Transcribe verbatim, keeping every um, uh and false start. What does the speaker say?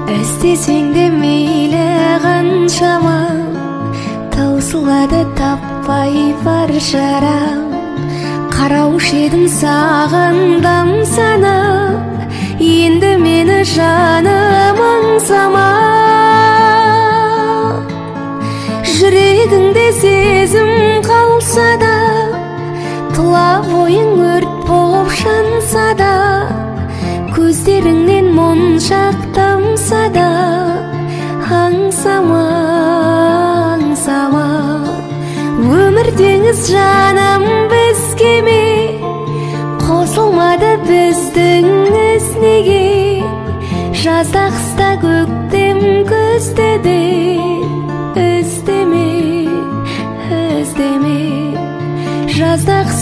Іздесең де мейлі қаншама, таусылады таппай бар жарам. Қараушы едім саған дам санап, енді мені жаным аңсама. Жүрегіңде сезім қалса да, тұла бойың өрт болып жанса да, көздеріңнен моншақ тамса да, аңсама, аңсама. Өмір теңіз жаным бізге ме, қосылмады біздің із неге. Жазда қыста көктем күзде де іздеме, іздеме. Жазда